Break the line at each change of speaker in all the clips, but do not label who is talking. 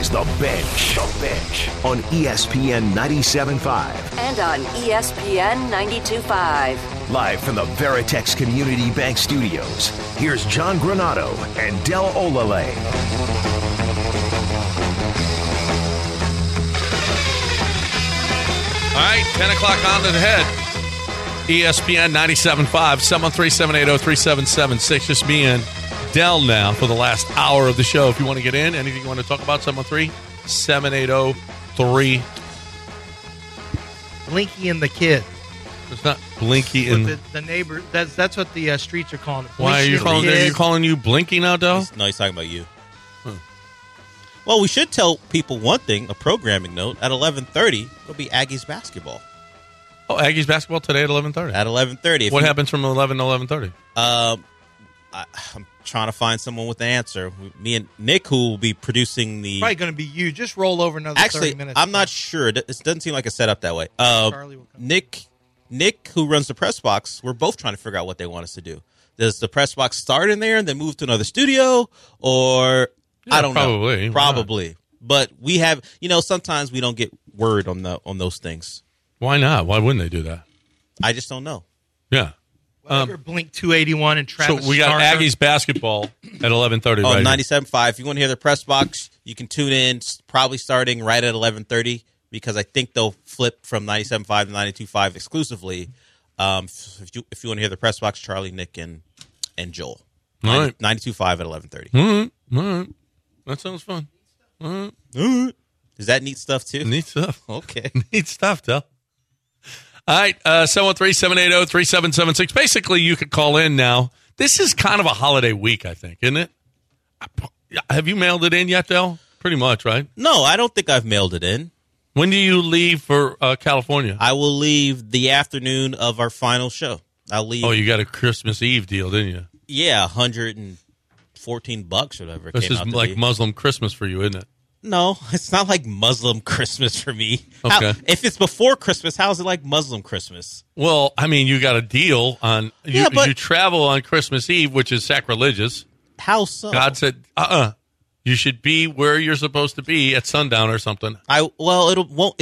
is The Bench. The Bench on ESPN 97.5.
And on ESPN 92.5.
Live from the Veritex Community Bank Studios, here's John Granato and Del Olale.
All right, 10 o'clock on to the head. ESPN 97.5, 713-780-3776. Just me and Del now for the last hour of the show. If you want to get in, anything you want to talk about, 713-780-3.
Blinky and the Kid.
It's not Blinky and
the neighbor. That's what the streets are calling it.
Why are you calling you Blinky now, Del?
No, he's talking about you. Well, we should tell people one thing, a programming note. At 11:30, it'll be Aggies basketball.
Oh, Aggies basketball today at 11:30.
At 11:30.
What happens from 11 to 11:30?
I'm trying to find someone with the answer. Me and Nick, who will be producing the...
Probably going to be you. Just roll over another 30 minutes.
I'm not sure. It doesn't seem like it's set up that way. Nick, who runs the press box, we're both trying to figure out what they want us to do. Does the press box start in there and then move to another studio? Or... I don't know. Probably. But we have, sometimes we don't get word on those things.
Why not? Why wouldn't they do that?
I just don't know.
Yeah.
Blink 281 and Travis
So we got
Starner.
Aggies basketball at 11:30.
Oh,
right
97.5. If you want to hear the press box, you can tune in probably starting right at 11:30 because I think they'll flip from 97.5 to 92.5 exclusively. If you want to hear the press box, Charlie, Nick, and Joel.
All right.
92.5 at 11:30.
All right. That sounds fun. All right.
Is that neat stuff, too?
Neat stuff.
Okay.
Neat stuff, Del. All right. 713-780-3776. Basically, you could call in now. This is kind of a holiday week, I think, isn't it? Have you mailed it in yet, Del? Pretty much, right?
No, I don't think I've mailed it in.
When do you leave for California?
I will leave the afternoon of our final show. I'll leave.
Oh, you got a Christmas Eve deal, didn't you?
Yeah, $114 or whatever.
This is like Muslim Christmas for you, isn't it?
No, it's not like Muslim Christmas for me.
Okay.
If it's before Christmas, how is it like Muslim Christmas?
Well, I mean, you got a deal on you travel on Christmas Eve, which is sacrilegious.
How so?
God said, you should be where you're supposed to be at sundown or something.
What?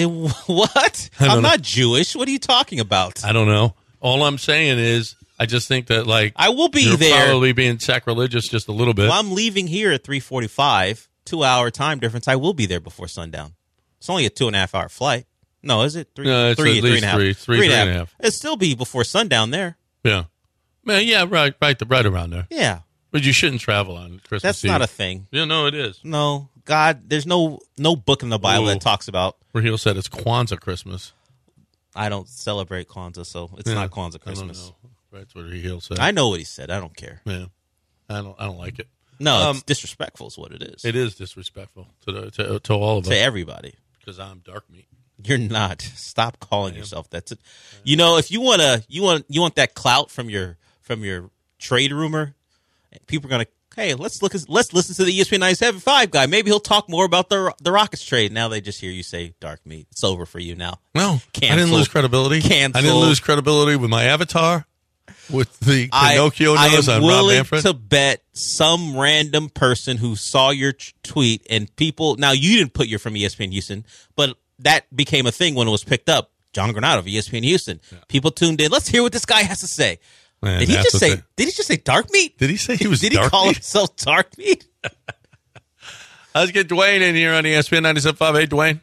I'm not Jewish. What are you talking about?
I don't know. All I'm saying is, I just think that
I will be
you're
there.
Probably being sacrilegious just a little bit.
Well, I'm leaving here at 3:45, 2-hour time difference. I will be there before sundown. It's only a 2.5-hour flight. No, is it?
No, it's
three
at least
3.5.
three and a half.
It'll still be before sundown there.
Yeah, man. Yeah, right around there.
Yeah,
but you shouldn't travel on Christmas
That's
Eve.
not a thing.
Yeah, no, it is.
No, God, there's no book in the Bible that talks about.
Raheel said it's Kwanzaa Christmas.
I don't celebrate Kwanzaa, so it's not Kwanzaa Christmas.
I don't know. That's what Raheel said.
I know what he said. I don't care.
Yeah, I don't like it.
No, it's disrespectful is what it is.
It is disrespectful to all of us.
To everybody.
Because I'm dark meat.
You're not. Stop calling yourself that. If you want that clout from your trade rumor, people are gonna. Hey, let's listen to the ESPN 97.5 guy. Maybe he'll talk more about the Rockets trade. Now they just hear you say dark meat. It's over for you now.
No,
Canceled.
I didn't lose credibility.
Canceled.
I didn't lose credibility with my avatar, with the Pinocchio nose on Rob
I'm willing
Manfred.
to bet some random person who saw your tweet and people. Now you didn't put you're from ESPN Houston, but that became a thing when it was picked up. John Granato of ESPN Houston. Yeah. People tuned in. Let's hear what this guy has to say.
Man,
did he just say dark meat?
Did he say he was
Did
dark
he call
meat?
himself dark meat?
Let's get Dwayne in here on ESPN 97.5. Hey, Dwayne.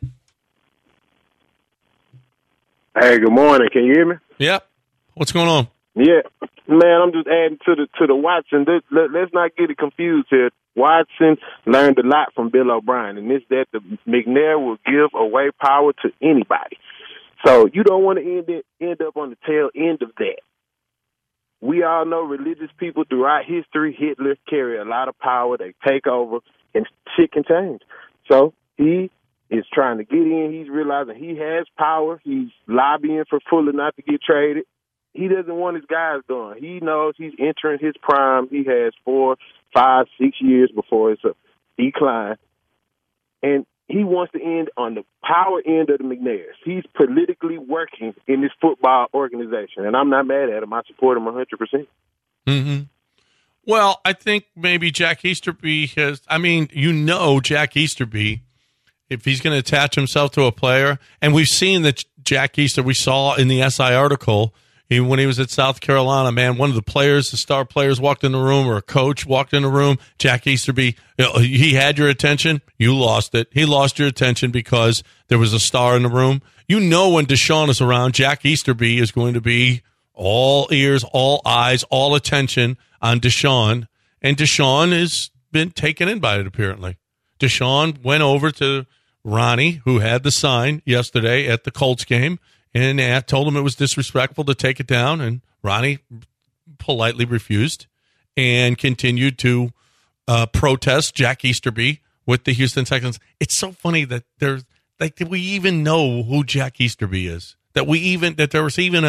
Hey, good morning. Can you hear me?
Yeah. What's going on?
Yeah. Man, I'm just adding to the Watson. Let's not get it confused here. Watson learned a lot from Bill O'Brien, and it's that the McNair will give away power to anybody. So you don't want to end up on the tail end of that. We all know religious people throughout history, Hitler, carry a lot of power. They take over, and shit can change. So he is trying to get in. He's realizing he has power. He's lobbying for Fuller not to get traded. He doesn't want his guys gone. He knows he's entering his prime. He has 4, 5, 6 years before it's a decline. And he wants to end on the power end of the McNairs. He's politically working in this football organization, and I'm not mad at him. I support him 100%.
Mm-hmm. Well, I think maybe Jack Easterby has – I mean, Jack Easterby if he's going to attach himself to a player, and we've seen that Jack Easter, we saw in the SI article, when he was at South Carolina, man, one of the star players walked in the room, or a coach walked in the room, Jack Easterby, he had your attention, you lost it. He lost your attention because there was a star in the room. You know when Deshaun is around, Jack Easterby is going to be all ears, all eyes, all attention on Deshaun, and Deshaun has been taken in by it, apparently. Deshaun went over to Ronnie, who had the sign yesterday at the Colts game, and told him it was disrespectful to take it down, and Ronnie politely refused and continued to protest Jack Easterby with the Houston Texans. It's so funny that that we even know who Jack Easterby is. There's even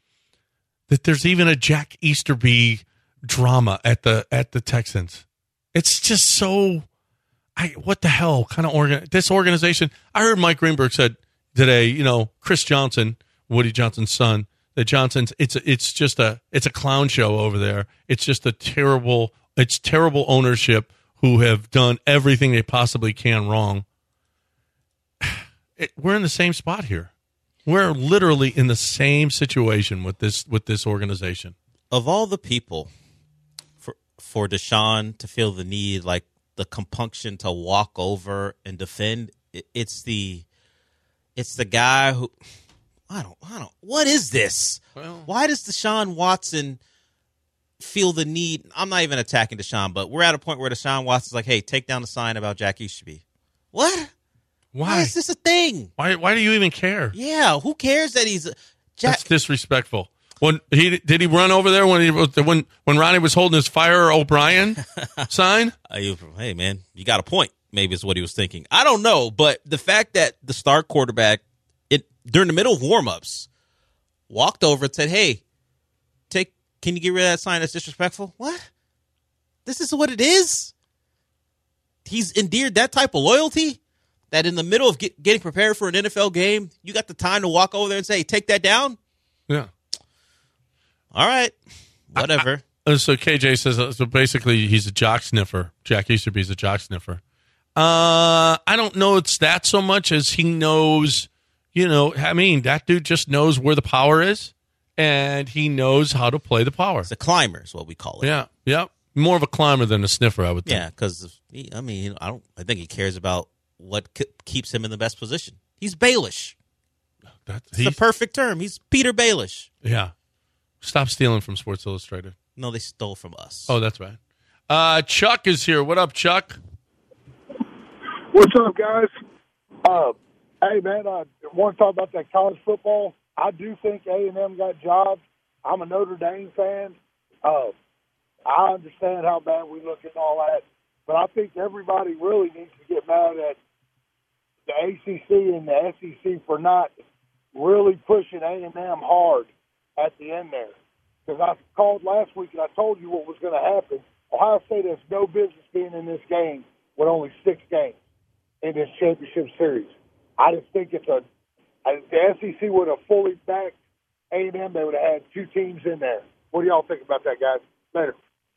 a Jack Easterby drama at the Texans. It's just so what the hell kind of this organization. I heard Mike Greenberg said today, Chris Johnson, Woody Johnson's son, the Johnsons, it's a clown show over there. It's just terrible ownership who have done everything they possibly can wrong. We're in the same spot here. We're literally in the same situation with this organization.
Of all the people, for Deshaun to feel the need, like the compunction to walk over and defend, it's the guy who I don't. What is this? Well, why does Deshaun Watson feel the need? I'm not even attacking Deshaun, but we're at a point where Deshaun Watson's like, "Hey, take down the sign about Jack Easterby." What? Why is this a thing?
Why do you even care?
Yeah, who cares that he's
That's disrespectful. Did he run over there when Ronnie was holding his Fire O'Brien sign?
Hey man, you got a point. Maybe it's what he was thinking. I don't know, but the fact that the star quarterback, during the middle of warmups, walked over and said, "Hey, can you get rid of that sign? That's disrespectful." What? This is what it is. He's endeared that type of loyalty that in the middle of getting prepared for an NFL game, you got the time to walk over there and say, "Hey, take that down."
Yeah.
All right. Whatever.
So KJ says, so basically he's a jock sniffer. Jack Easterby's a jock sniffer. I don't know it's that so much as he knows, that dude just knows where the power is, and he knows how to play the power.
It's a climber is what we call it.
Yeah. More of a climber than a sniffer, I would think.
Yeah, because, I think he cares about what keeps him in the best position. He's Baelish. That's the perfect term. He's Peter Baelish.
Yeah. Stop stealing from Sports Illustrated.
No, they stole from us.
Oh, that's right. Chuck is here. What up, Chuck?
What's up, guys? Hey, man, I want to talk about that college football. I do think A&M got jobs. I'm a Notre Dame fan. I understand how bad we look and all that, but I think everybody really needs to get mad at the ACC and the SEC for not really pushing A&M hard at the end there. Because I called last week and I told you what was going to happen. Ohio State has no business being in this game with only 6 games in this championship series. I just think the SEC would have fully backed A&M. They would have had 2 teams in there. What do y'all think about that, guys? Later.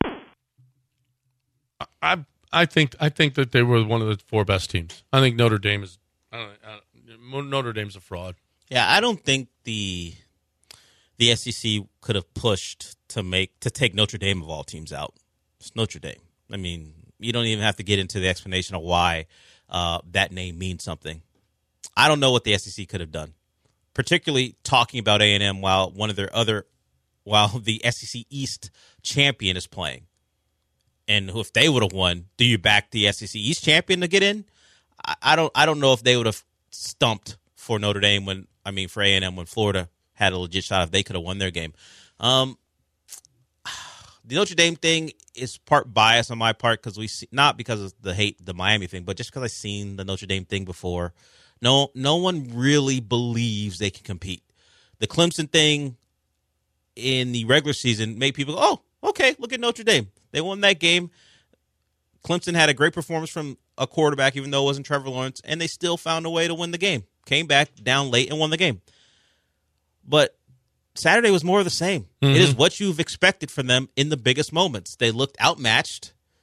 I think that they were one of the 4 best teams. I think Notre Dame is. Notre Dame's a fraud.
Yeah, I don't think the SEC could have pushed to take Notre Dame of all teams out. It's Notre Dame. I mean, you don't even have to get into the explanation of why that name means something. I don't know what the SEC could have done, particularly talking about A&M while the SEC East champion is playing. And if they would have won, do you back the SEC East champion to get in? I don't know if they would have stumped for Notre Dame for A&M when Florida had a legit shot if they could have won their game. The Notre Dame thing is part bias on my part because not because of the Miami thing, but just because I've seen the Notre Dame thing before. No one really believes they can compete. The Clemson thing in the regular season made people go, "Oh, okay, look at Notre Dame. They won that game." Clemson had a great performance from a quarterback, even though it wasn't Trevor Lawrence, and they still found a way to win the game. Came back down late and won the game. But Saturday was more of the same. Mm-hmm. It is what you've expected from them in the biggest moments. They looked outmatched.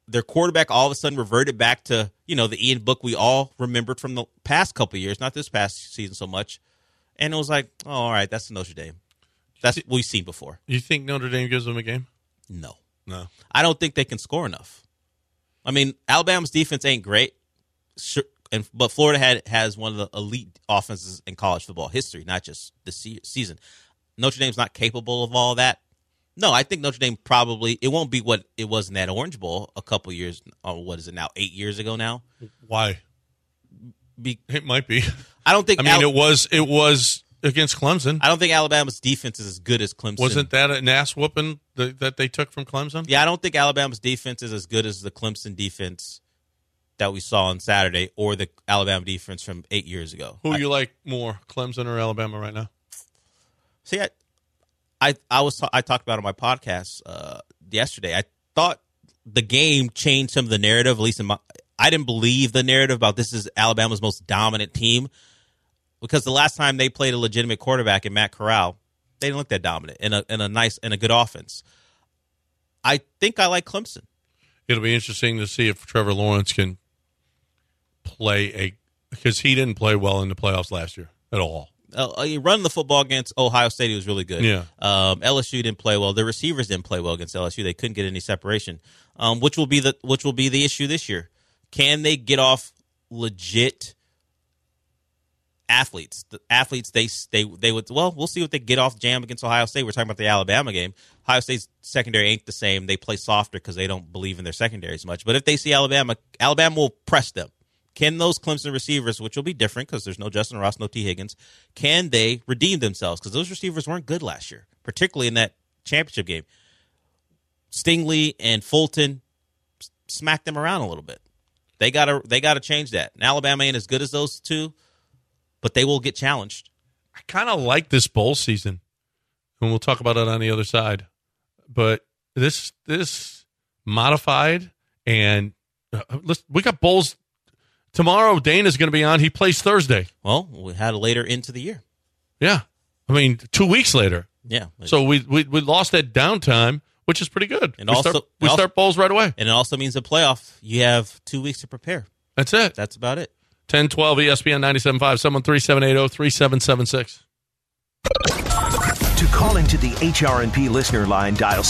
their quarterback all of a sudden reverted back to, the Ian Book we all remembered from the past couple of years, not this past season so much. And it was like, oh, all right, that's Notre Dame. That's what we've seen before.
You think Notre Dame gives them a game?
No.
I
don't think they can score enough. I mean, Alabama's defense ain't great, but Florida has one of the elite offenses in college football history, not just this season. Notre Dame's not capable of all that. No, I think Notre Dame it won't be what it was in that Orange Bowl a couple years, what is it now, 8 years ago now?
Why? It might be.
I don't think.
It was against Clemson.
I don't think Alabama's defense is as good as Clemson.
Wasn't that an ass whooping that they took from Clemson?
Yeah, I don't think Alabama's defense is as good as the Clemson defense that we saw on Saturday or the Alabama defense from 8 years ago.
Who you like more, Clemson or Alabama right now?
See, I talked about it on my podcast yesterday. I thought the game changed some of the narrative, at least I didn't believe the narrative about this is Alabama's most dominant team because the last time they played a legitimate quarterback in Matt Corral, they didn't look that dominant in a good offense. I think I like Clemson.
It'll be interesting to see if Trevor Lawrence can because he didn't play well in the playoffs last year at all.
Running the football against Ohio State, he was really good.
Yeah.
LSU didn't play well. The receivers didn't play well against LSU. They couldn't get any separation, which will be the issue this year. Can they get off legit athletes? The athletes they would. Well, we'll see what they get off jam against Ohio State. We're talking about the Alabama game. Ohio State's secondary ain't the same. They play softer because they don't believe in their secondary as much. But if they see Alabama will press them. Can those Clemson receivers, which will be different because there's no Justin Ross, no T. Higgins, can they redeem themselves? Because those receivers weren't good last year, particularly in that championship game. Stingley and Fulton smacked them around a little bit. They gotta change that. And Alabama ain't as good as those two, but they will get challenged.
I kind of like this bowl season, and we'll talk about it on the other side. But this modified, and we got bowls tomorrow. Dana's going to be on. He plays Thursday.
Well, we had it later into the year.
Yeah, 2 weeks later.
Yeah.
So we lost that downtime, which is pretty good. And we start bowls right away.
And it also means a playoff. You have 2 weeks to prepare.
That's it.
That's about it.
10-12 ESPN 97.5, 713-780-3776.
To call into the HRNP listener line, dial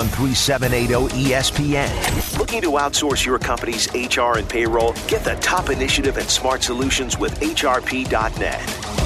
713-780-ESPN. Looking to outsource your company's HR and payroll? Get the top initiative and smart solutions with HRP.net.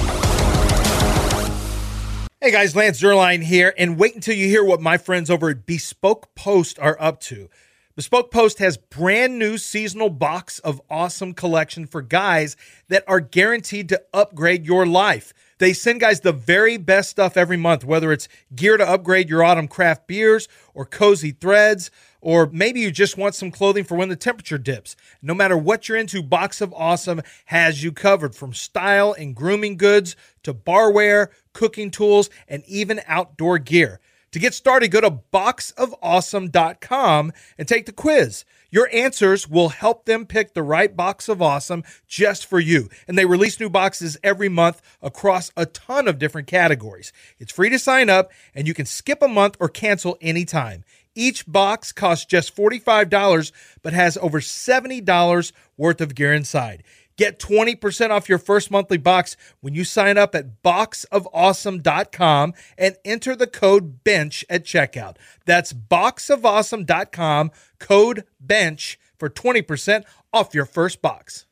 Hey guys, Lance Zierlein here, and wait until you hear what my friends over at Bespoke Post are up to. Bespoke Post has brand new seasonal box of awesome collection for guys that are guaranteed to upgrade your life. They send guys the very best stuff every month, whether it's gear to upgrade your autumn craft beers or cozy threads, or maybe you just want some clothing for when the temperature dips. No matter what you're into, Box of Awesome has you covered, from style and grooming goods to barware, cooking tools, and even outdoor gear. To get started, go to boxofawesome.com and take the quiz. Your answers will help them pick the right box of awesome just for you. And they release new boxes every month across a ton of different categories. It's free to sign up, and you can skip a month or cancel anytime. Each box costs just $45, but has over $70 worth of gear inside. Get 20% off your first monthly box when you sign up at boxofawesome.com and enter the code BENCH at checkout. That's boxofawesome.com, code BENCH for 20% off your first box.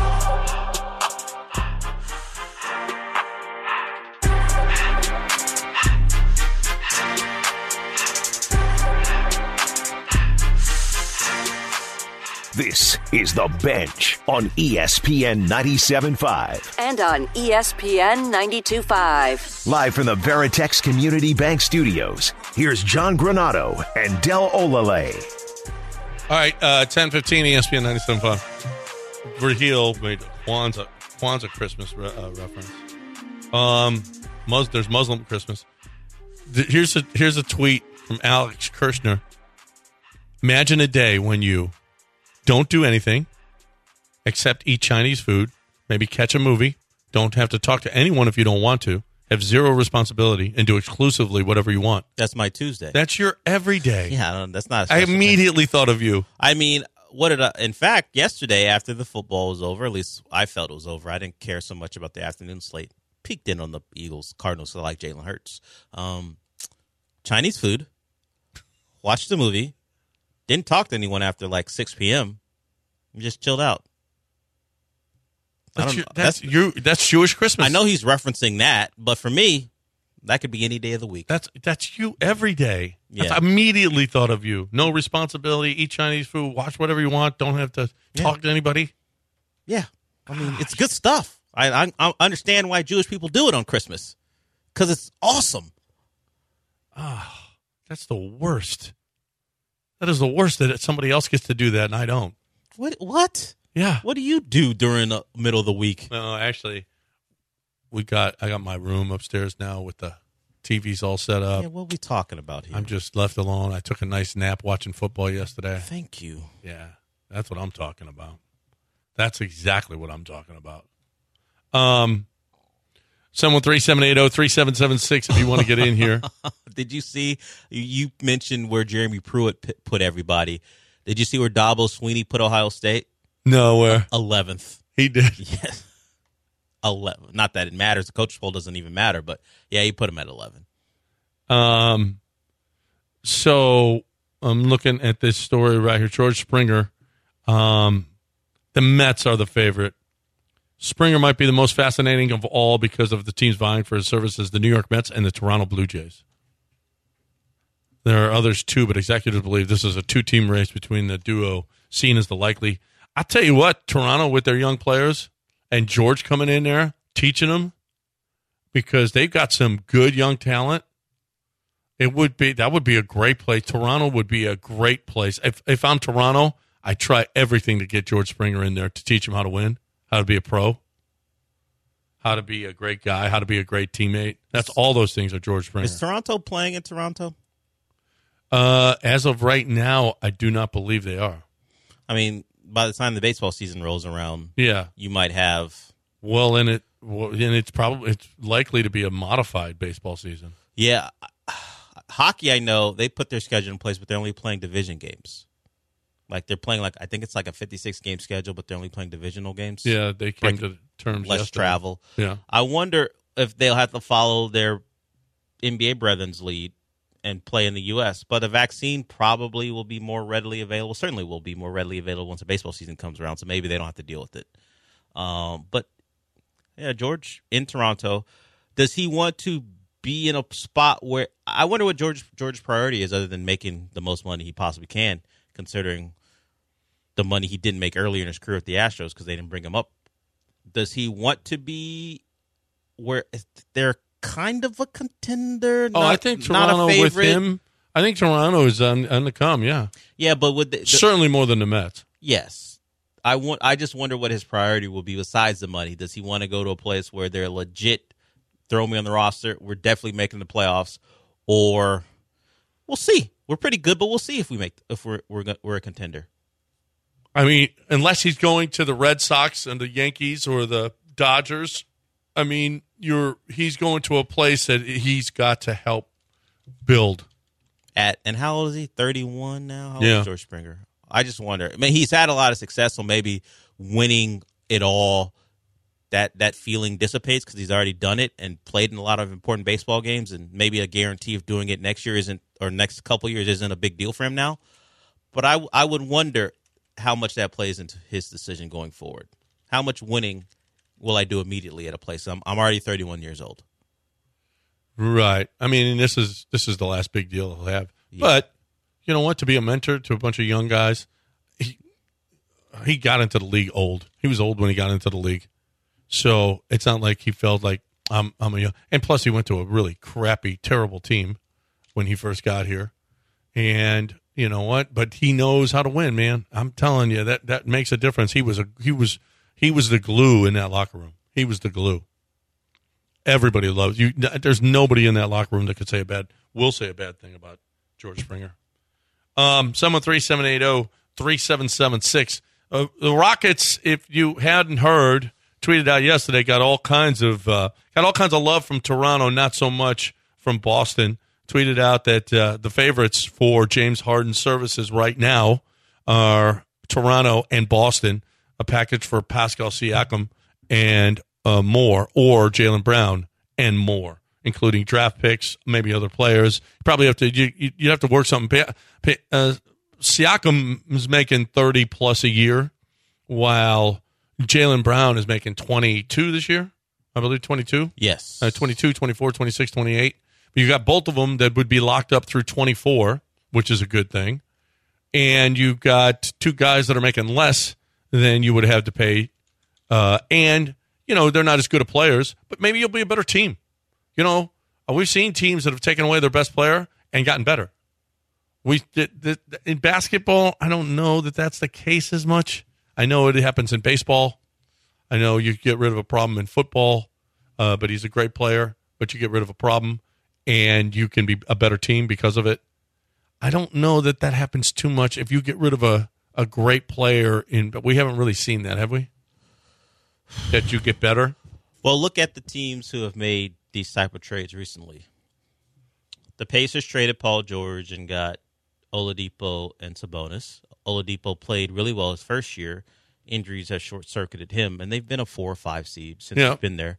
This is The Bench on ESPN 97.5.
And on ESPN 92.5.
Live from the Veritex Community Bank Studios, here's John Granato and Del Olale.
All right, 10:15 ESPN 97.5. Raheel made Kwanzaa Christmas reference. There's Muslim Christmas. Here's a tweet from Alex Kirshner. Imagine a day when you don't do anything except eat Chinese food, maybe catch a movie, don't have to talk to anyone if you don't want to, have zero responsibility, and do exclusively whatever you want.
That's my Tuesday.
That's your everyday.
Yeah, that's not a
I immediately thought of you.
I mean, in fact, yesterday after the football was over, at least I felt it was over. I didn't care so much about the afternoon slate. Peeked in on the Eagles, Cardinals, so I like Jalen Hurts. Chinese food. Watched the movie. Didn't talk to anyone after like 6 p.m. Just chilled out.
That's Jewish Christmas.
I know he's referencing that, but for me, that could be any day of the week.
That's you every day.
Yeah.
I immediately thought of you. No responsibility. Eat Chinese food. Watch whatever you want. Don't have to talk to anybody.
Yeah. I mean, it's good stuff. I understand why Jewish people do it on Christmas because it's awesome.
That's the worst. That is the worst that somebody else gets to do that and I don't.
What?
Yeah.
What do you do during the middle of the week?
No, actually, I got my room upstairs now with the TVs all set up.
Yeah, what are we talking about here?
I'm just left alone. I took a nice nap watching football yesterday.
Thank you.
Yeah, that's what I'm talking about. That's exactly what I'm talking about. 713-780-3776 if you want to get in here.
Did you see, you mentioned where Jeremy Pruitt put everybody. Did you see where Dabo Swinney put Ohio State?
No, where?
11th.
He did.
Yes. 11. Not that it matters. The coach poll doesn't even matter, but yeah, he put him at 11.
So I'm looking at this story right here. George Springer. The Mets are the favorite. Springer might be the most fascinating of all because of the teams vying for his services, the New York Mets and the Toronto Blue Jays. There are others too, but executives believe this is a two-team race between the duo seen as the likely. I tell you what, Toronto with their young players and George coming in there, teaching them, because they've got some good young talent. That would be a great place. Toronto would be a great place. If I'm Toronto, I try everything to get George Springer in there to teach him how to win, how to be a pro, how to be a great guy, how to be a great teammate. That's all those things are George Springer.
Is Toronto playing in Toronto?
As of right now, I do not believe they are.
I mean, by the time the baseball season rolls around,
yeah,
you might have.
Well, and it's likely to be a modified baseball season.
Yeah, hockey. I know they put their schedule in place, but they're only playing division games. Like they're playing I think it's like a 56-game schedule, but they're only playing divisional games.
Yeah, they came to terms.
Less
yesterday.
travel.
Yeah,
I wonder if they'll have to follow their NBA brethren's lead and play in the U.S., but a vaccine probably will be more readily available. Certainly will be more readily available once the baseball season comes around, so maybe they don't have to deal with it. But, yeah, George in Toronto, does he want to be in a spot where – I wonder what George's priority is other than making the most money he possibly can, considering the money he didn't make earlier in his career at the Astros because they didn't bring him up. Does he want to be where they're – kind of a contender.
I think Toronto with him. I think Toronto is on the come. Yeah,
yeah, but with
certainly more than the Mets.
Yes, I just wonder what his priority will be besides the money. Does he want to go to a place where they're legit? Throw me on the roster. We're definitely making the playoffs, or we'll see. We're pretty good, but we'll see if we're a contender.
I mean, unless he's going to the Red Sox and the Yankees or the Dodgers. I mean, he's going to a place that he's got to help build.
And how old is he? 31 now? How old is George Springer? I just wonder. I mean, he's had a lot of success, so maybe winning it all, that feeling dissipates because he's already done it and played in a lot of important baseball games, and maybe a guarantee of doing it next year next couple years isn't a big deal for him now. But I would wonder how much that plays into his decision going forward. How much winning will I do immediately at a place? I'm already 31 years old.
Right. I mean, this is the last big deal he'll have. Yeah. But you know what? To be a mentor to a bunch of young guys, he got into the league old. He was old when he got into the league, so it's not like he felt like I'm a young. And plus, he went to a really crappy, terrible team when he first got here. And you know what? But he knows how to win, man. I'm telling you that makes a difference. He was the glue in that locker room. He was the glue. Everybody loves you. There's nobody in that locker room that could say a bad thing about George Springer. 713-780-3776. The Rockets, if you hadn't heard, tweeted out yesterday, got all kinds of love from Toronto, not so much from Boston. Tweeted out that the favorites for James Harden's services right now are Toronto and Boston, a package for Pascal Siakam and more, or Jaylen Brown and more, including draft picks, maybe other players. You probably have to you have to work something. Siakam is making 30 plus a year, while Jaylen Brown is making 22 this year. I believe 22.
Yes.
22, 24, 26, 28. But you got both of them that would be locked up through 24, which is a good thing. And you've got two guys that are making less than you would have to pay. And, they're not as good of players, but maybe you'll be a better team. We've seen teams that have taken away their best player and gotten better. In basketball, I don't know that that's the case as much. I know it happens in baseball. I know you get rid of a problem in football, but he's a great player, but you get rid of a problem, and you can be a better team because of it. I don't know that happens too much if you get rid of a great player, but we haven't really seen that, have we? That you get better?
Well, look at the teams who have made these type of trades recently. The Pacers traded Paul George and got Oladipo and Sabonis. Oladipo played really well his first year. Injuries have short-circuited him, and they've been a 4 or 5 seed since he's been there.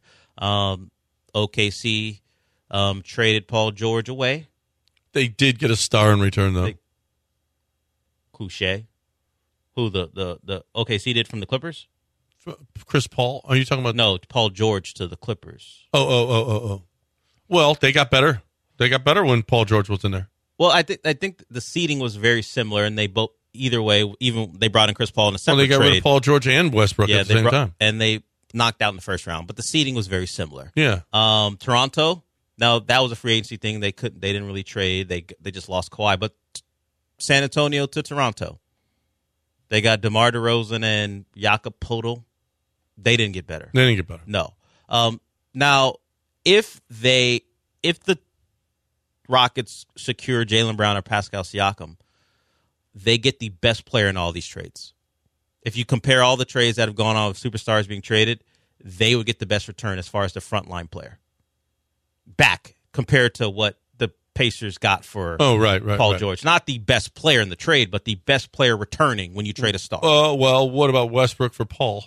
OKC traded Paul George away.
They did get a star in return, though.
Couché, who the OKC did from the Clippers?
Chris Paul? Are you talking about?
No, Paul George to the Clippers.
Oh. Well, they got better. They got better when Paul George was in there.
Well, I think the seeding was very similar, and they both either way. Even they brought in Chris Paul in a separate
they got
trade.
rid of Paul George and Westbrook at the same time,
and they knocked out in the first round. But the seeding was very similar.
Yeah.
Toronto. Now that was a free agency thing. They didn't really trade. They just lost Kawhi. But San Antonio to Toronto, they got DeMar DeRozan and Jakob Poeltl. They didn't get better.
They didn't get better.
No. Now, if the Rockets secure Jaylen Brown or Pascal Siakam, they get the best player in all these trades. If you compare all the trades that have gone on with superstars being traded, they would get the best return as far as the frontline player back compared to what the Pacers got for Paul George. Not the best player in the trade, but the best player returning when you trade a star.
Well, what about Westbrook for Paul?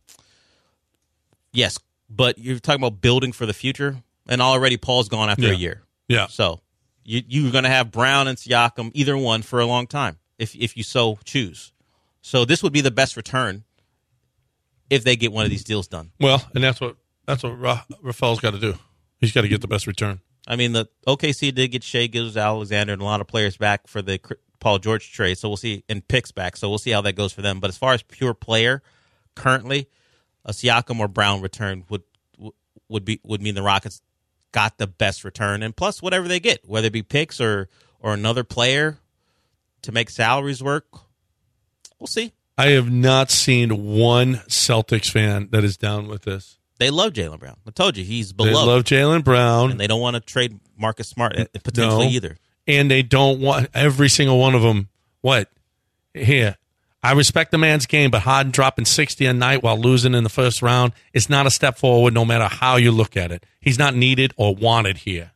Yes, but you're talking about building for the future, and already Paul's gone after a year.
Yeah.
So you're going to have Brown and Siakam, either one, for a long time, if you so choose. So this would be the best return if they get one of these deals done.
Well, and that's what Rafael's got to do. He's got to get the best return.
I mean, the OKC did get Shai Gilgeous-Alexander and a lot of players back for the Paul George trade, so we'll see, and picks back, so we'll see how that goes for them. But as far as pure player, currently, a Siakam or Brown return would mean the Rockets got the best return, and plus whatever they get, whether it be picks or another player to make salaries work, we'll see.
I have not seen one Celtics fan that is down with this.
They love Jaylen Brown. I told you, he's beloved.
They love Jaylen Brown.
And they don't want to trade Marcus Smart potentially either.
And they don't want every single one of them. What? Here. I respect the man's game, but Harden dropping 60 a night while losing in the first round is not a step forward no matter how you look at it. He's not needed or wanted here.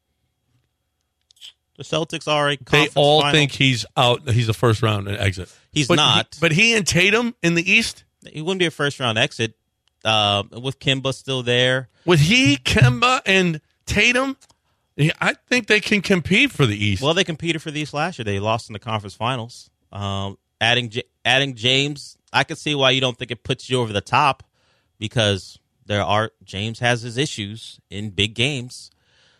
The Celtics are a
They
conference
all
final.
think he's out. He's a first-round exit.
He's not.
But he and Tatum in the East?
He wouldn't be a first-round exit. With Kemba still there.
With Kemba, and Tatum, I think they can compete for the East.
Well, they competed for the East last year. They lost in the conference finals. Adding James, I can see why you don't think it puts you over the top, because James has his issues in big games.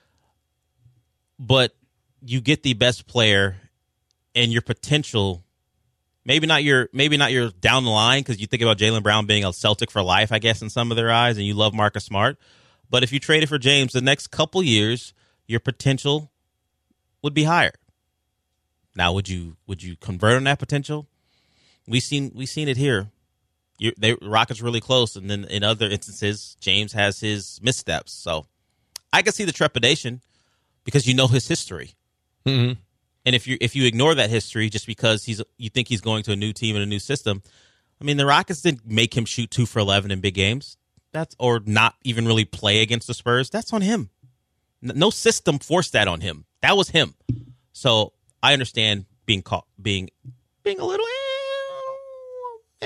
But you get the best player and your potential. Maybe not your down the line, because you think about Jaylen Brown being a Celtic for life, I guess, in some of their eyes, and you love Marcus Smart. But if you traded for James, the next couple years, your potential would be higher. Now, would you convert on that potential? We've seen it here. Rockets really close, and then in other instances, James has his missteps. So I can see the trepidation because you know his history.
Mm-hmm.
And if you ignore that history just because you think he's going to a new team and a new system, I mean, the Rockets didn't make him shoot 2 for 11 in big games. Or not even really play against the Spurs. That's on him. No system forced that on him. That was him. So I understand being a little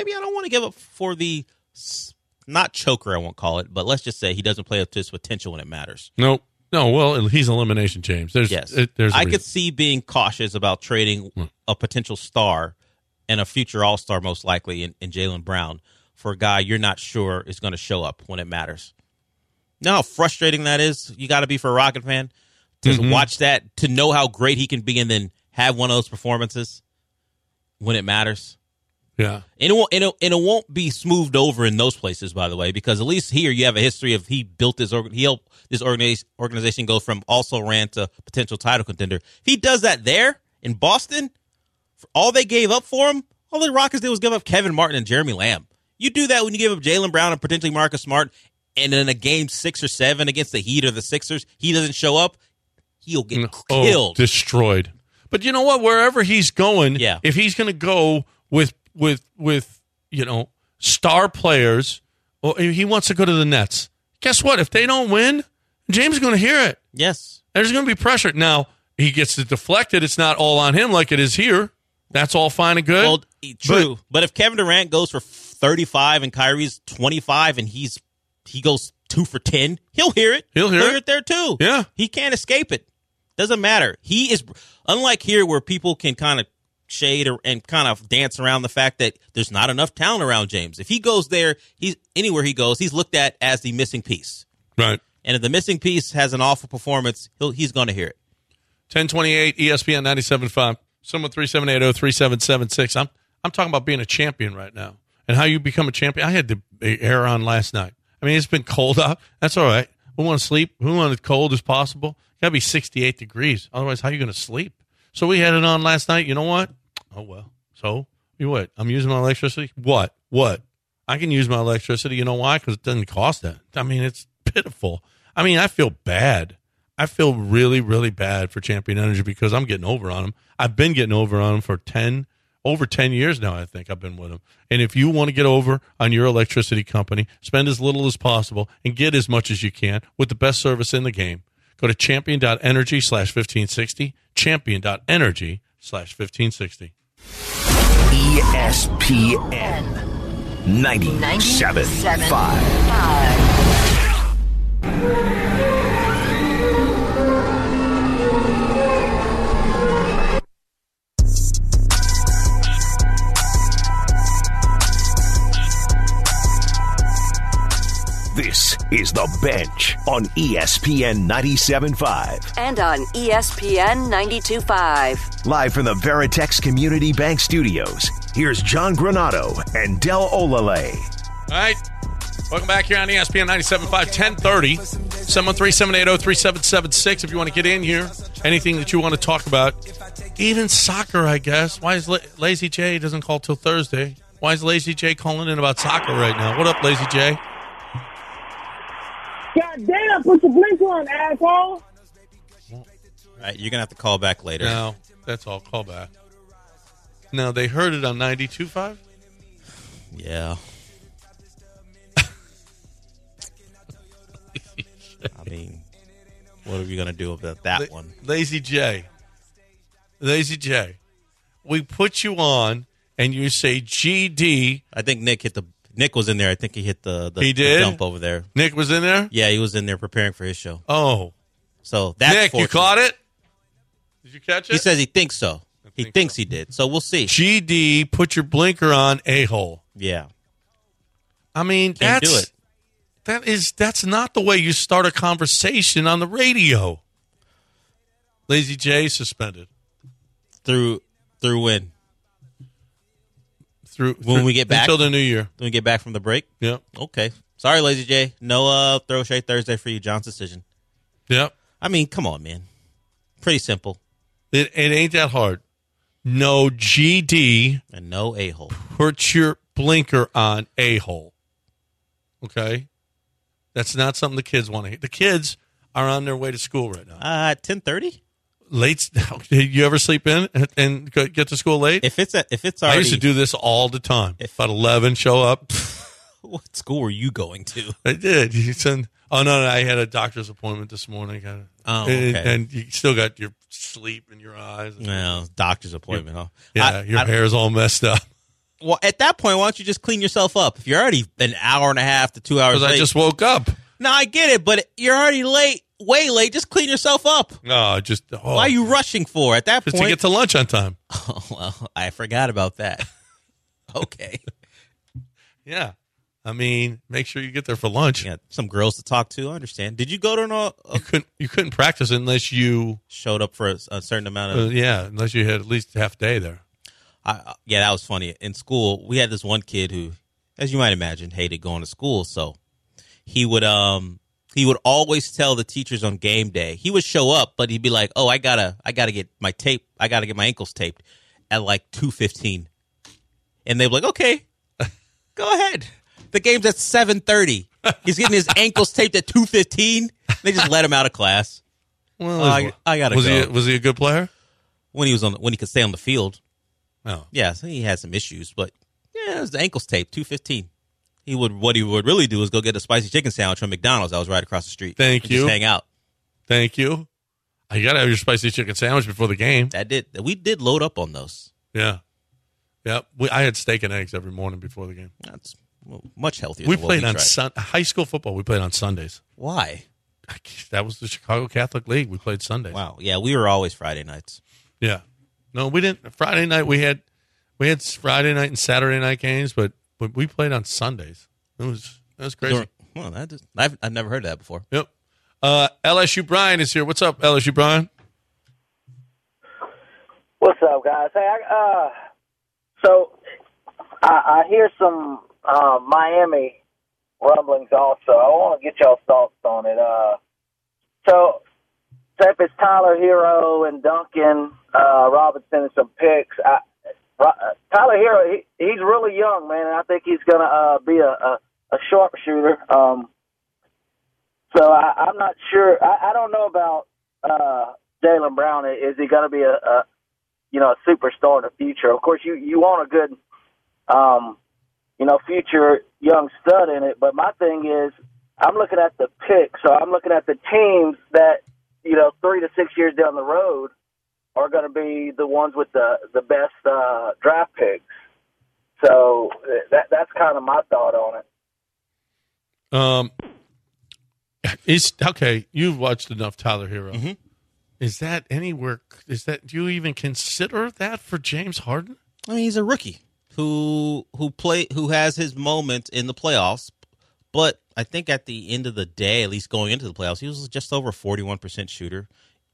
maybe I don't want to give up for the not choker, I won't call it, but let's just say he doesn't play up to his potential when it matters.
Nope. No, well, he's Elimination James. There's
I could see being cautious about trading a potential star and a future All-Star, most likely, in Jaylen Brown for a guy you're not sure is going to show up when it matters. You know how frustrating that is? You got to be for a Rocket fan to watch that, to know how great he can be and then have one of those performances when it matters.
Yeah.
And it won't be smoothed over in those places, by the way, because at least here you have a history of he built he helped this organization go from also ran to potential title contender. If he does that there in Boston, for all they gave up for him, all the Rockets did was give up Kevin Martin and Jeremy Lamb. You do that when you give up Jaylen Brown and potentially Marcus Smart, and in a game 6 or 7 against the Heat or the Sixers, he doesn't show up, he'll get killed.
Destroyed. But you know what? Wherever he's going, if he's going to go with star players, or if he wants to go to the Nets, guess what? If they don't win, James is going to hear it.
Yes.
There's going to be pressure. Now, he gets it deflected. It's not all on him like it is here. That's all fine and good.
Well, true. But if Kevin Durant goes for 35 and Kyrie's 25 and he goes 2 for 10, he'll hear it.
He'll hear
it there too.
Yeah.
He can't escape it. Doesn't matter. He is, unlike here where people can kind of shade and kind of dance around the fact that there's not enough talent around James. If he goes there, anywhere he goes, he's looked at as the missing piece.
Right.
And if the missing piece has an awful performance, he's going to hear it.
1028 ESPN 97.5. Someone 3780-3776. I'm talking about being a champion right now and how you become a champion. I had the air on last night. I mean, it's been cold out. That's all right. We want to sleep. We want it cold as possible. Got to be 68 degrees. Otherwise, how are you going to sleep? So we had it on last night. You know what? Oh, well. So, you what? I'm using my electricity? What? I can use my electricity. You know why? Because it doesn't cost that. I mean, it's pitiful. I mean, I feel bad. I feel really, really bad for Champion Energy because I'm getting over on them. I've been getting over on them for over 10 years now, I think I've been with them. And if you want to get over on your electricity company, spend as little as possible and get as much as you can with the best service in the game. Go to champion.energy/1560, champion.energy/1560.
ESPN 97.5. This is The Bench on ESPN 97.5.
And on ESPN 92.5.
Live from the Veritex Community Bank Studios, here's John Granato and Del Olale.
All right. Welcome back here on ESPN 97.5, 1030. 713-780-3776 if you want to get in here. Anything that you want to talk about. Even soccer, I guess. Why is Lazy J doesn't call till Thursday? Why is Lazy J calling in about soccer right now? What up, Lazy J?
God damn, put your blinker on, asshole.
All right, you're going to have to call back later.
No, that's all. Call back. No, they heard it on 92.5?
Yeah. I mean, what are we going to do about that one?
Lazy J. We put you on, and you say GD.
I think Nick was in there. I think he hit the dump over there.
Nick was in there?
Yeah, he was in there preparing for his show.
Oh.
So that's
Nick, you caught it? Did you catch it?
He says he thinks so. He thinks he did. So we'll see.
GD, put your blinker on, a-hole.
Yeah.
I mean,
Can't do it.
That's not the way you start a conversation on the radio. Lazy J suspended.
Through when?
When
we get back
until the new year.
When we get back from the break?
Yep.
Okay. Sorry, Lazy J. No Throw Shade Thursday for you. John's decision.
Yep.
I mean, come on, man. Pretty simple.
It ain't that hard. No GD.
And no a-hole.
Put your blinker on, a-hole. Okay? That's not something the kids want to hear. The kids are on their way to school right now.
10:30?
Late. Did you ever sleep in and get to school late?
If it's already,
I used to do this all the time. About 11, show up.
What school were you going to?
I did. No, I had a doctor's appointment this morning.
Okay.
And you still got your sleep in your eyes.
Well, doctor's appointment, huh?
Yeah, your hair's all messed up.
Well, at that point, why don't you just clean yourself up? If you're already an hour and a half to 2 hours
Because
late.
I just woke up.
No, I get it, but you're already late, way late. Just clean yourself up.
No,
Why are you rushing for at that
Just
point?
to get to lunch on time.
Oh, well, I forgot about that. Okay.
Yeah. I mean, make sure you get there for lunch.
Yeah, some girls to talk to. I understand. Did you go to
You couldn't practice unless you
showed up for a certain amount of?
unless you had at least half day there.
Yeah, that was funny. In school, we had this one kid who, as you might imagine, hated going to school. So he would always tell the teachers on game day. He would show up, but he'd be like, "Oh, I gotta get my ankles taped at like 2:15," and they'd be like, "Okay, go ahead." The game's at 7:30. He's getting his ankles taped at 2:15. They just let him out of class.
Well,
I gotta go.
Was he a good player?
When he could stay on the field.
No.
Yeah, so he had some issues, but yeah, it was the ankles taped, 2:15. What he would really do is go get a spicy chicken sandwich from McDonald's that was right across the street.
Thank you.
Just hang out.
Thank you. You got to have your spicy chicken sandwich before the game.
We did load up on those.
Yeah. Yeah. I had steak and eggs every morning before the game.
That's much healthier.
We
than
played
what
on high school football. We played on Sundays.
Why?
That was the Chicago Catholic League. We played Sundays.
Wow. Yeah, we were always Friday nights.
Yeah. No, we didn't. Friday night we had Friday night and Saturday night games, but we played on Sundays. That was crazy.
Well, I've never heard of that before.
Yep. LSU Brian is here. What's up, LSU Brian?
What's up, guys? Hey, so I hear some Miami rumblings also. I want to get y'all's thoughts on it. So if it's Tyler Hero and Duncan Robinson and some picks, Tyler Hero, he's really young, man, and I think he's going to be a sharpshooter. So I'm not sure. I don't know about Jaylen Brown. Is he going to be a superstar in the future? Of course, you want a good, future young stud in it. But my thing is, I'm looking at the picks. So I'm looking at the teams that, 3 to 6 years down the road are going to be the ones with the best draft picks. So that's kind of my thought on it.
Okay. You've watched enough Tyler Hero.
Mm-hmm.
Is that anywhere? Do you even consider that for James Harden?
I mean, he's a rookie who has his moment in the playoffs, but I think at the end of the day, at least going into the playoffs, he was just over a 41% shooter,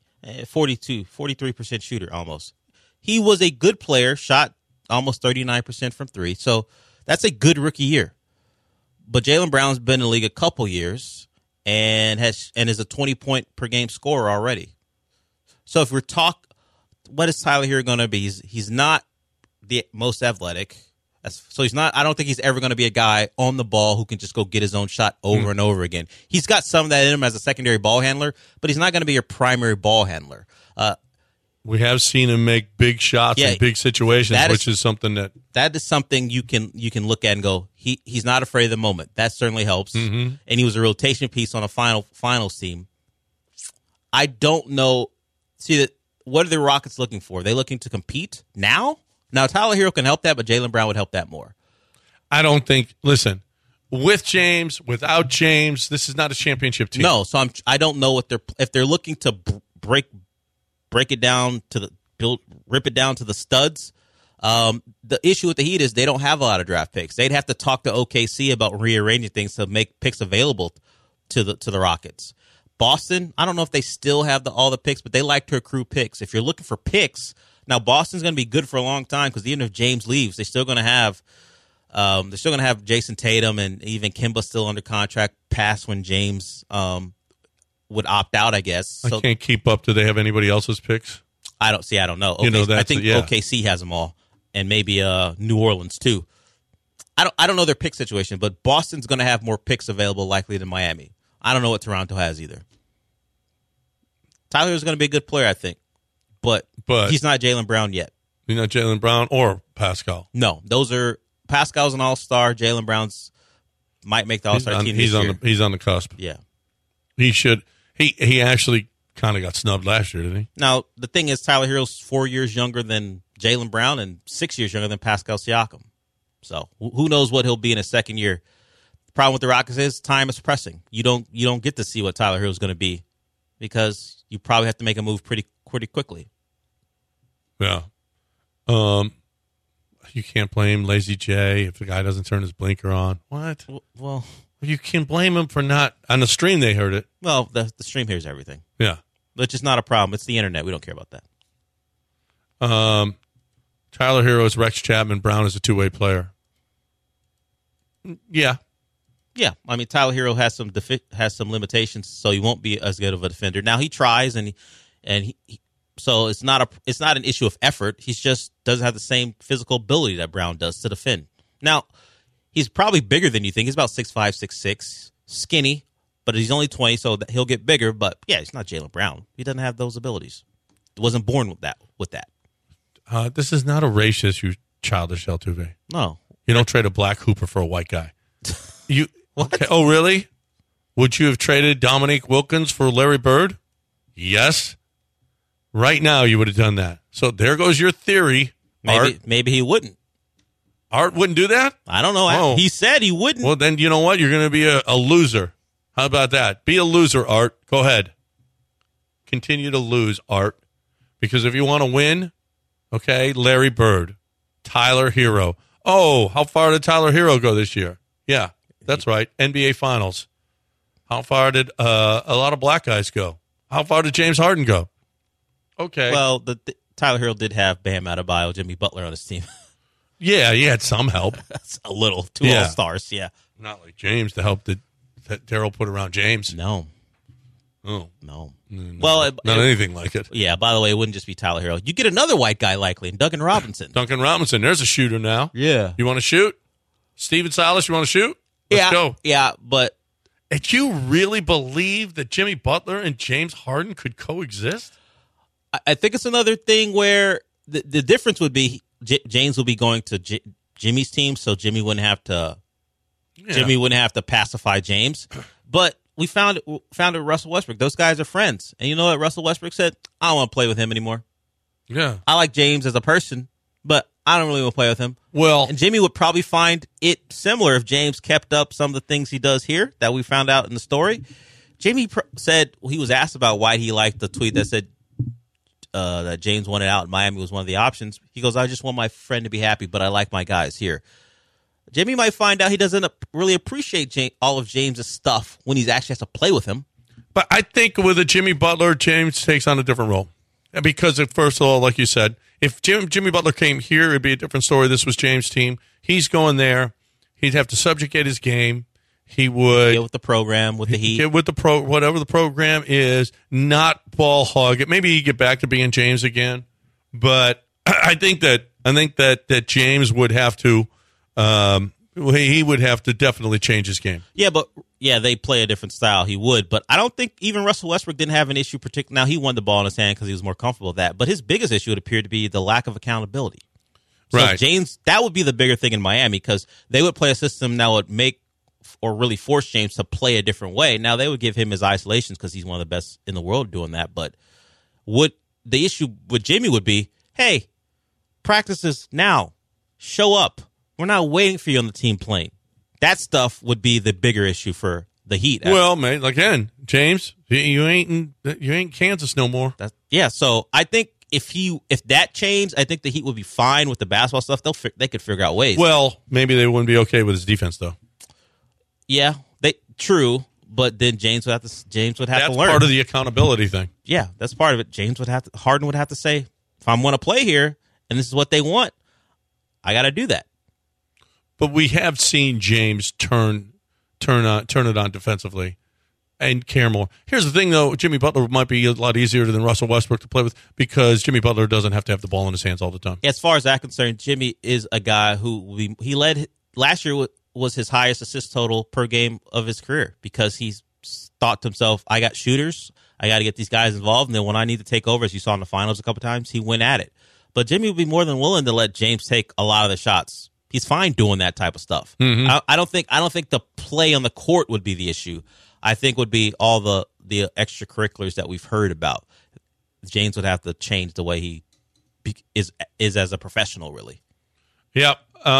43% shooter almost. He was a good player, shot almost 39% from three, so that's a good rookie year. But Jaylen Brown's been in the league a couple years and is a 20-point per game scorer already. So if we're what is Tyler Hero going to be? He's not the most athletic. So he's not. I don't think he's ever going to be a guy on the ball who can just go get his own shot over and over again. He's got some of that in him as a secondary ball handler, but he's not going to be your primary ball handler.
We have seen him make big shots in big situations, which is something that
is something you can look at and go, he's not afraid of the moment. That certainly helps. Mm-hmm. And he was a rotation piece on a finals team. I don't know. See, what are the Rockets looking for? Are they looking to compete now? Now, Tyler Hero can help that, but Jaylen Brown would help that more.
I don't think. Listen, with James, without James, this is not a championship team.
No, so I don't know if they're looking to break it down rip it down to the studs. The issue with the Heat is they don't have a lot of draft picks. They'd have to talk to OKC about rearranging things to make picks available to the Rockets. Boston, I don't know if they still have all the picks, but they like to accrue picks. If you're looking for picks, now Boston's going to be good for a long time because even if James leaves, they're still going to have Jason Tatum and even Kemba still under contract past when James would opt out, I guess. So,
I can't keep up. Do they have anybody else's picks?
I don't know. Okay, I think OKC has them all, and maybe New Orleans too. I don't know their pick situation, but Boston's going to have more picks available likely than Miami. I don't know what Toronto has either. Tyler is going to be a good player, I think, but he's not Jaylen Brown yet.
He's not Jaylen Brown or Pascal.
No, Pascal's an all-star. Jaylen Brown's might make the all-star team this year.
He's on the cusp.
Yeah,
he should. He actually kind of got snubbed last year, didn't he?
Now the thing is, Tyler Hero's 4 years younger than Jaylen Brown and 6 years younger than Pascal Siakam. So who knows what he'll be in his second year. The problem with the Rockets is time is pressing. You don't get to see what Tyler Hero is going to be because you probably have to make a move pretty quickly.
Yeah. You can't blame Lazy J if the guy doesn't turn his blinker on. What?
Well,
you can blame him for not. On the stream, they heard it.
Well, the stream hears everything.
Yeah.
Which is not a problem. It's the internet. We don't care about that.
Tyler Hero is Rex Chapman. Brown is a two-way player. Yeah.
Yeah. I mean, Tyler Hero has some limitations, so he won't be as good of a defender. Now he tries, and so it's not an issue of effort. He just doesn't have the same physical ability that Brown does to defend. Now, he's probably bigger than you think. He's about 6'5", 6'6", skinny, but he's only 20, so he'll get bigger. But yeah, he's not Jaylen Brown. He doesn't have those abilities. He wasn't born with that.
This is not a race issue, childish Altuve.
No.
You don't trade a black hooper for a white guy.
What?
Okay. Oh, really? Would you have traded Dominique Wilkins for Larry Bird? Yes. Right now, you would have done that. So there goes your theory.
Maybe he wouldn't.
Art wouldn't do that?
I don't know.
Oh.
He said he wouldn't.
Well, then you know what? You're going to be a loser. How about that? Be a loser, Art. Go ahead. Continue to lose, Art. Because if you want to win, okay, Larry Bird, Tyler Hero. Oh, how far did Tyler Hero go this year? Yeah, that's right. NBA Finals. How far did a lot of black guys go? How far did James Harden go? Okay.
Well, Tyler Hero did have Bam Adebayo, Jimmy Butler on his team.
Yeah, he had some help.
That's a little. Two All-Stars, yeah.
Not like James, the help that Daryl put around James.
No.
Oh.
No.
Well, not anything like it.
Yeah, by the way, it wouldn't just be Tyler Hero. You get another white guy likely, Duncan Robinson.
Duncan Robinson, there's a shooter now.
Yeah.
You want to shoot? Steven Silas, you want to shoot? Let's go.
Yeah, but...
Did you really believe that Jimmy Butler and James Harden could coexist?
I think it's another thing where the difference would be James will be going to Jimmy's team, so Jimmy wouldn't have to pacify James. But we found it with Russell Westbrook. Those guys are friends. And you know what Russell Westbrook said? I don't want to play with him anymore.
Yeah.
I like James as a person, but I don't really want to play with him.
Well,
and Jimmy would probably find it similar if James kept up some of the things he does here that we found out in the story. Jimmy said he was asked about why he liked the tweet that said that James wanted out and Miami was one of the options. He goes, I just want my friend to be happy, but I like my guys here. Jimmy might find out he doesn't really appreciate all of James's stuff when he actually has to play with him.
But I think with a Jimmy Butler, James takes on a different role. Because, first of all, like you said, if Jimmy Butler came here, it'd be a different story. This was James' team. He's going there. He'd have to subjugate his game. He would
get with the program, with the Heat.
Get with whatever the program is, not ball hog it. Maybe he'd get back to being James again. But I think that James would have to he would have to definitely change his game.
Yeah, they play a different style. He would, but I don't think even Russell Westbrook didn't have an issue. Now he won the ball in his hand because he was more comfortable with that. But his biggest issue would appear to be the lack of accountability. So
right.
James, that would be the bigger thing in Miami because they would play a system that would make or really force James to play a different way. Now they would give him his isolations because he's one of the best in the world doing that. But the issue with Jimmy would be, hey, practices now, show up. We're not waiting for you on the team plane. That stuff would be the bigger issue for the Heat.
Well, man, again, James, you ain't Kansas no more.
So I think if that changed, I think the Heat would be fine with the basketball stuff. They could figure out ways.
Well, maybe they wouldn't be okay with his defense though.
Yeah, true, but then James would have to learn.
That's part of the accountability thing.
Yeah, that's part of it. Harden would have to say, if I want to play here and this is what they want, I got to do that.
But we have seen James turn it on defensively and care more. Here's the thing, though. Jimmy Butler might be a lot easier than Russell Westbrook to play with because Jimmy Butler doesn't have to have the ball in his hands all the time.
As far as that concerned, Jimmy is a guy who he led last year was his highest assist total per game of his career because he's thought to himself, I got shooters. I got to get these guys involved. And then when I need to take over, as you saw in the finals a couple times, he went at it. But Jimmy would be more than willing to let James take a lot of the shots. He's fine doing that type of stuff.
Mm-hmm.
I don't think the play on the court would be the issue. I think would be all the extracurriculars that we've heard about. James would have to change the way he is as a professional, really.
Yep.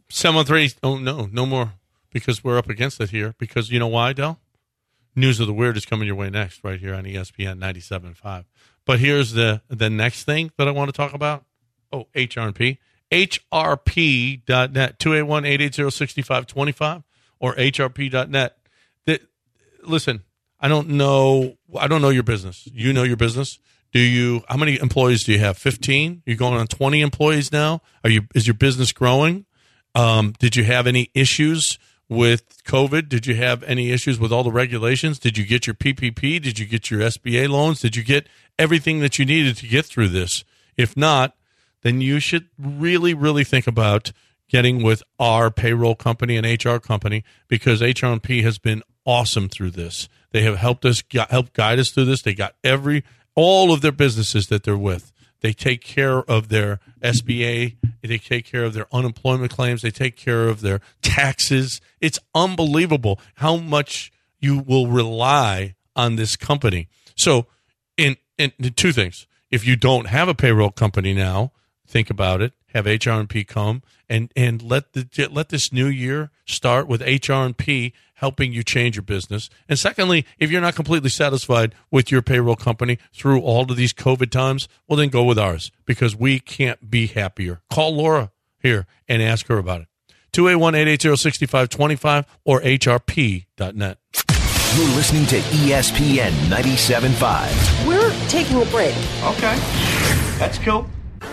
713. Oh, no more, because we're up against it here. Because you know why, Del? News of the Weird is coming your way next, right here on ESPN 97.5. But here's the next thing that I want to talk about. Oh, HRP. HRP.net, 281-880-6525 or HRP.net. Listen, I don't know your business. You know your business. How many employees do you have? 15? You're going on 20 employees now? Is your business growing? Did you have any issues with COVID? Did you have any issues with all the regulations? Did you get your PPP? Did you get your SBA loans? Did you get everything that you needed to get through this? If not, then you should really, really think about getting with our payroll company and HR company, because HRP has been awesome through this. They have helped guide us through this. They got all of their businesses that they're with. They take care of their SBA. They take care of their unemployment claims. They take care of their taxes. It's unbelievable how much you will rely on this company. So, in two things. If you don't have a payroll company now, think about it. Have HRP come and let this new year start with HRP helping you change your business. And secondly, if you're not completely satisfied with your payroll company through all of these COVID times, well, then go with ours, because we can't be happier. Call Laura here and ask her about it. 281-880-6525 or HRP.net.
You're listening to ESPN 97.5.
We're taking a break.
Okay. That's cool.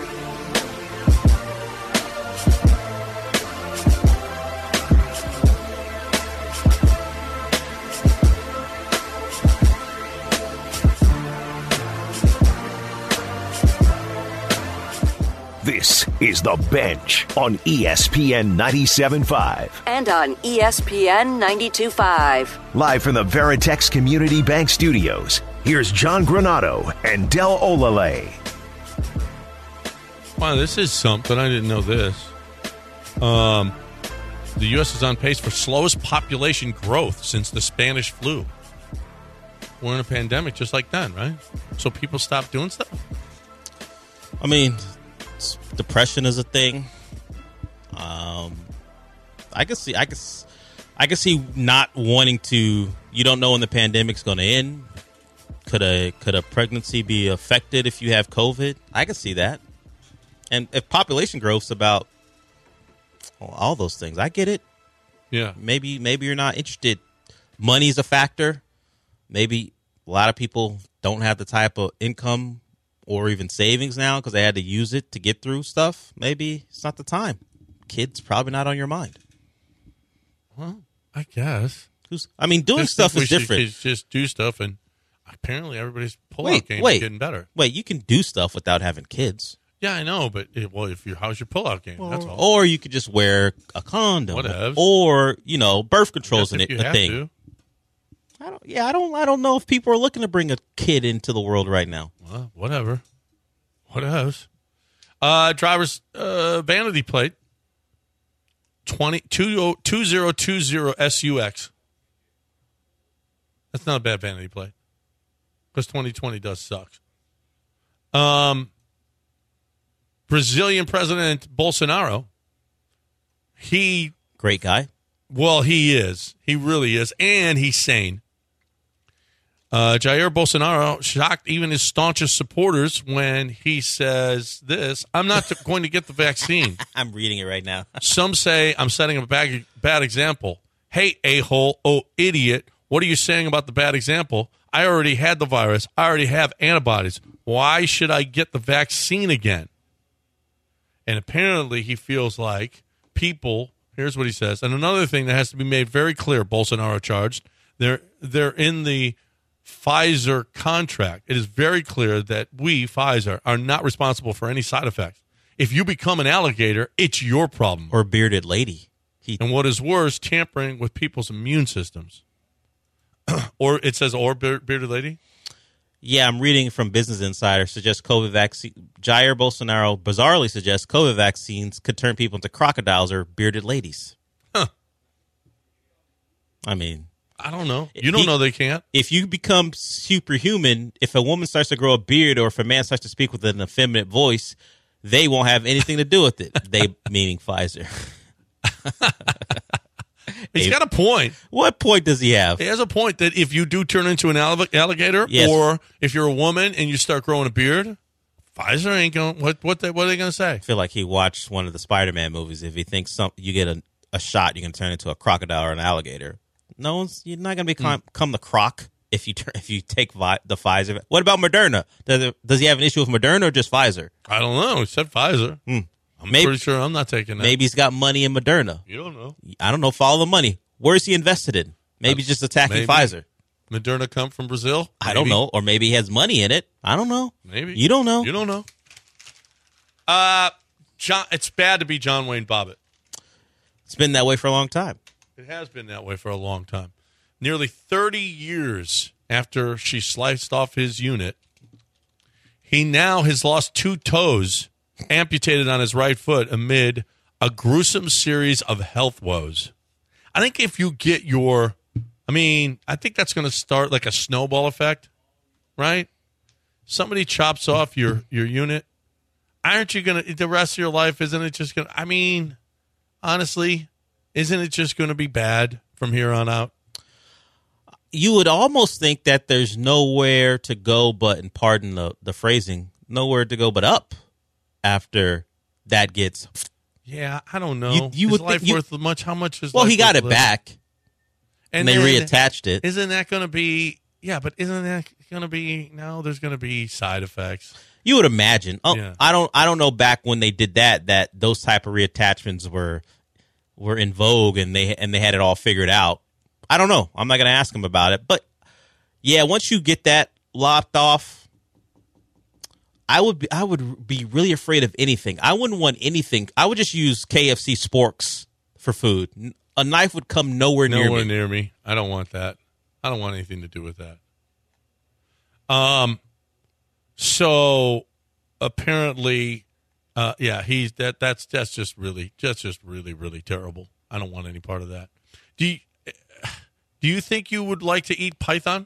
This is The Bench on ESPN 97.5.
And on ESPN 92.5.
Live from the Veritex Community Bank Studios, here's John Granato and Del Olale.
Wow, this is something. I didn't know this. The U.S. is on pace for slowest population growth since the Spanish flu. We're in a pandemic just like then, right? So people stop doing stuff?
I mean, depression is a thing. I can see not wanting to. You don't know when the pandemic's going to end. Could a pregnancy be affected if you have COVID? I can see that. And if population growth's about all those things, I get it.
Yeah.
Maybe you're not interested. Money's a factor. Maybe a lot of people don't have the type of income or even savings now because they had to use it to get through stuff. Maybe it's not the time. Kids probably not on your mind.
Well, I guess.
Doing stuff is different.
Just do stuff, and apparently everybody's pullout game is getting better.
Wait, you can do stuff without having kids.
Yeah, I know, but how's your pullout game? That's all.
Or you could just wear a condom.
Whatever.
Or birth control's a thing.
To.
I don't know if people are looking to bring a kid into the world right now.
Well, whatever. What else? Driver's vanity plate 2020 SUX. That's not a bad vanity plate, because 2020 does suck. Brazilian President Bolsonaro,
great guy.
Well, he is. He really is, and he's sane. Jair Bolsonaro shocked even his staunchest supporters when he says this: "I'm not going to get the vaccine."
I'm reading it right now.
Some say I'm setting a bad example. Hey, a-hole, oh, idiot. What are you saying about the bad example? I already had the virus. I already have antibodies. Why should I get the vaccine again? And apparently he feels like people, here's what he says. And another thing that has to be made very clear, Bolsonaro charged, they're in the Pfizer contract. It is very clear that we, Pfizer, are not responsible for any side effects. If you become an alligator, it's your problem.
Or bearded lady.
And what is worse, tampering with people's immune systems. Or it says, or bearded lady?
Yeah, I'm reading from Business Insider. Suggests COVID vaccine. Jair Bolsonaro bizarrely suggests COVID vaccines could turn people into crocodiles or bearded ladies.
Huh.
I mean,
I don't know. You don't know they can't.
If you become superhuman, if a woman starts to grow a beard or if a man starts to speak with an effeminate voice, they won't have anything to do with it. They, meaning Pfizer.
He's got a point.
What point does he have?
He has a point that if you do turn into an alligator,
Yes.
or if you're a woman and you start growing a beard, Pfizer ain't going. What are they going to say?
I feel like he watched one of the Spider-Man movies. If he thinks you get a shot, you can turn into a crocodile or an alligator. You're not going to become the croc if you take the Pfizer. What about Moderna? Does he have an issue with Moderna or just Pfizer?
I don't know. He said Pfizer. I'm pretty sure I'm not taking that.
Maybe he's got money in Moderna.
You don't know.
I don't know. Follow the money. Where is he invested in? Maybe just attacking Pfizer.
Moderna come from Brazil? Maybe.
I don't know. Or maybe he has money in it. I don't know.
Maybe.
You don't know.
You don't know. It's bad to be John Wayne Bobbitt.
It's been that way for a long time.
It has been that way for a long time. Nearly 30 years after she sliced off his unit, he now has lost 2 toes, amputated on his right foot amid a gruesome series of health woes. I think if you get I think that's going to start like a snowball effect, right? Somebody chops off your unit. Aren't you going to, the rest of your life, isn't it just going to, honestly, isn't it just going to be bad from here on out?
You would almost think that there's nowhere to go but, and pardon the phrasing, nowhere to go but up after that gets.
Yeah, I don't know.
You
is
would
life
think
worth much? How much is?
Well,
life
he got
worth
it back, and they reattached it.
Isn't that going to be? Yeah, but isn't that going to be? No, there's going to be side effects.
You would imagine. Oh,
Yeah.
I don't know. Back when they did that those type of reattachments were in vogue, and they had it all figured out. I don't know. I'm not going to ask him about it, but yeah, once you get that lopped off, I would be really afraid of anything. I wouldn't want anything. I would just use KFC sporks for food. A knife would come nowhere near me.
Nowhere near me. I don't want that. I don't want anything to do with that. So apparently, that's just really terrible. I don't want any part of that. Do you think you would like to eat python?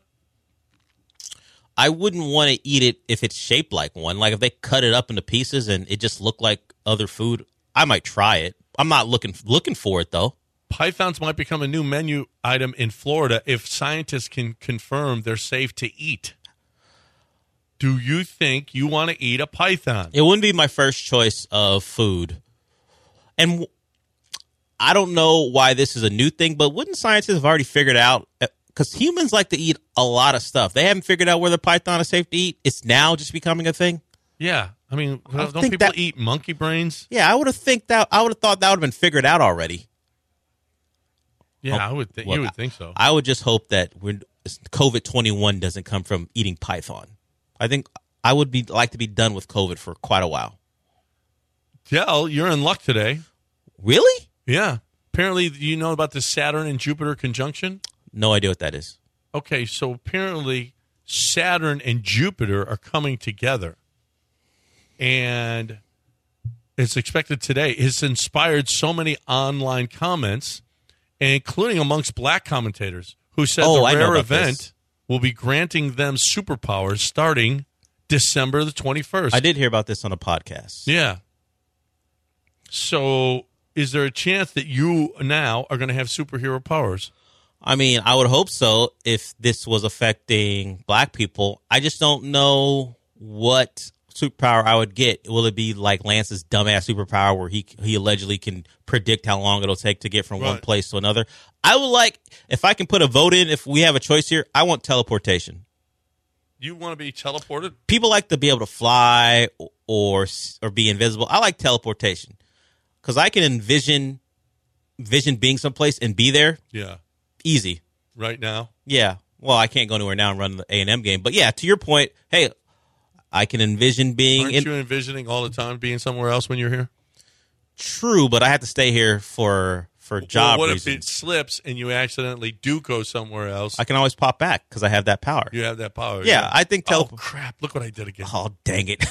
I wouldn't want to eat it if it's shaped like one. Like if they cut it up into pieces and it just looked like other food, I might try it. I'm not looking for it though.
Pythons might become a new menu item in Florida if scientists can confirm they're safe to eat. Do you think you want to eat a python?
It wouldn't be my first choice of food. And I don't know why this is a new thing, but wouldn't scientists have already figured out? Because humans like to eat a lot of stuff. They haven't figured out whether python is safe to eat. It's now just becoming a thing.
Yeah. I mean, don't people eat monkey brains?
Yeah, I would have thought that would have been figured out already.
Yeah, I would think you would think so.
I would just hope that COVID-21 doesn't come from eating python. I think I would like to be done with COVID for quite a while.
Dell, you're in luck today.
Really?
Yeah. Apparently, you know about the Saturn and Jupiter conjunction?
No idea what that is.
Okay, so apparently Saturn and Jupiter are coming together. And it's expected today. It's inspired so many online comments, including amongst black commentators, who said the rare event will be granting them superpowers starting December the 21st.
I did hear about this on a podcast.
Yeah. So is there a chance that you now are going to have superhero powers?
I mean, I would hope so if this was affecting black people. I just don't know what superpower I would get. Will it be like Lance's dumbass superpower where he allegedly can predict how long it'll take to get from one place to another? I would like, if I can put a vote in, if we have a choice here, I want teleportation.
You want to be teleported?
People like to be able to fly or be invisible. I like teleportation because I can envision being someplace and be there.
Yeah.
Easy.
Right now?
Yeah. Well, I can't go anywhere now and run the A&M game. But yeah, to your point, hey, I can envision being...
Aren't you envisioning all the time being somewhere else when you're here?
True, but I have to stay here for job
what
reasons.
If it slips and you accidentally do go somewhere else?
I can always pop back because I have that power.
You have that power.
Yeah, I think...
Oh, crap. Look what I did again.
Oh, dang it.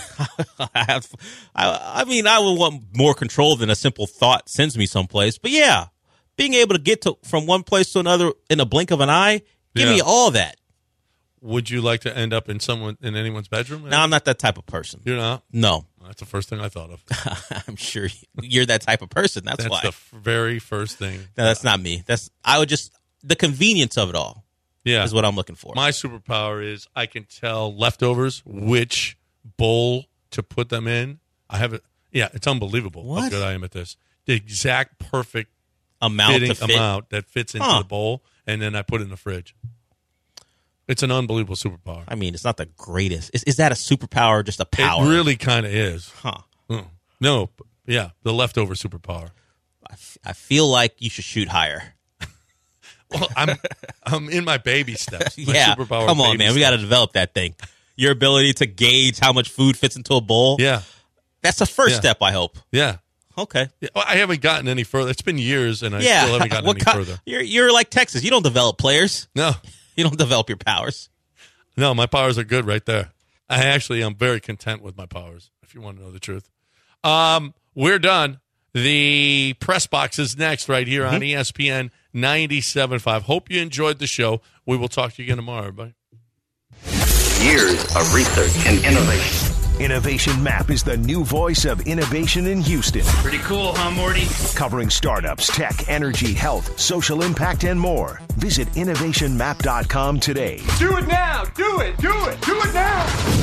I mean, I would want more control than a simple thought sends me someplace. But yeah, being able to get from one place to another in a blink of an eye, give me all that.
would you like to end up in anyone's bedroom?
No, I'm not that type of person.
You're not?
No.
That's the first thing I thought of.
I'm sure you're that type of person. That's why.
That's the very first thing.
No, that's not me. The convenience of it all.
Yeah,
is what I'm looking for.
My superpower is I can tell leftovers which bowl to put them in. I have it. Yeah, it's unbelievable how good I am at this. The exact perfect amount that fits into the bowl, and then I put it in the fridge. It's an unbelievable superpower.
I mean, it's not the greatest. Is that a superpower or just a power?
It really kind of is.
Huh.
No, yeah, the leftover superpower.
I feel like you should shoot higher.
Well, I'm in my baby steps. My superpower
come on, man. We got to develop that thing. Your ability to gauge how much food fits into a bowl.
Yeah.
That's the first step, I hope.
Yeah.
Okay.
Yeah, well, I haven't gotten any further. It's been years, and I still haven't gotten any further.
You're like Texas. You don't develop players.
No.
You don't develop your powers.
No, my powers are good right there. I'm very content with my powers, if you want to know the truth. We're done. The press box is next right here on ESPN 97.5. Hope you enjoyed the show. We will talk to you again tomorrow, everybody.
Years of research and innovation.
Innovation Map is the new voice of innovation in Houston.
Pretty cool, huh, Morty?
Covering startups, tech, energy, health, social impact, and more. Visit innovationmap.com today.
Do it now! Do it! Do it! Do it now!